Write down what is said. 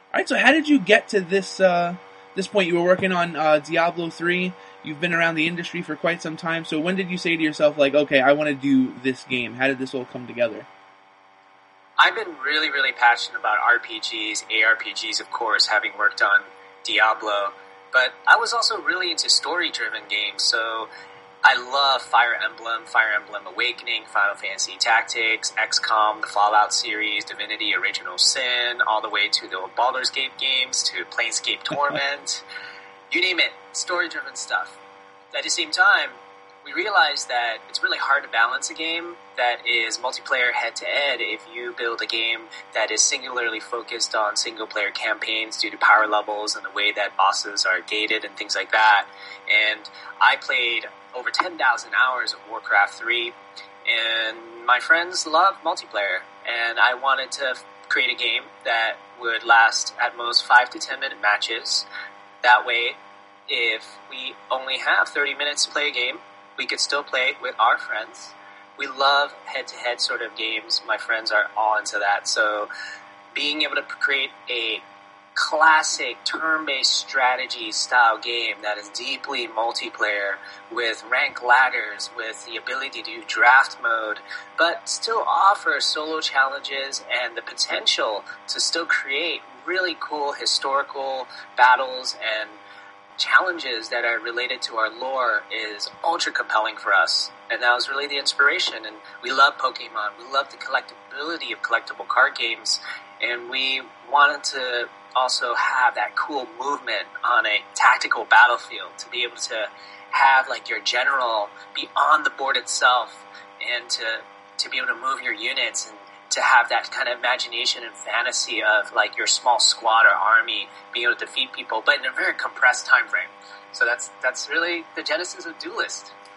All right, so how did you get to this point? You were working on Diablo 3. You've been around the industry for quite some time. So when did you say to yourself, like, okay, I want to do this game? How did this all come together? I've been really, really passionate about RPGs, ARPGs, of course, having worked on Diablo. But I was also really into story-driven games, so I love Fire Emblem Awakening, Final Fantasy Tactics, XCOM, the Fallout series, Divinity Original Sin, all the way to the Baldur's Gate games, to Planescape Torment. You name it, story-driven stuff. At the same time, we realized that it's really hard to balance a game that is multiplayer head-to-head if you build a game that is singularly focused on single-player campaigns due to power levels and the way that bosses are gated and things like that. And I played over 10,000 hours of Warcraft 3, and my friends love multiplayer, and I wanted to create a game that would last at most 5 to 10 minute matches. That way, if we only have 30 minutes to play a game, we could still play with our friends. We love head-to-head sort of games. My friends are all into that. So being able to create a classic turn-based strategy style game that is deeply multiplayer with rank ladders, with the ability to do draft mode, but still offer solo challenges and the potential to still create really cool historical battles and challenges that are related to our lore is ultra compelling for us. And that was really the inspiration. And we love Pokemon. We love the collectability of collectible card games. And we wanted to also have that cool movement on a tactical battlefield, to be able to have like your general be on the board itself, and to be able to move your units, and to have that kind of imagination and fantasy of like your small squad or army being able to defeat people, but in a very compressed time frame. So that's really the genesis of Duelist.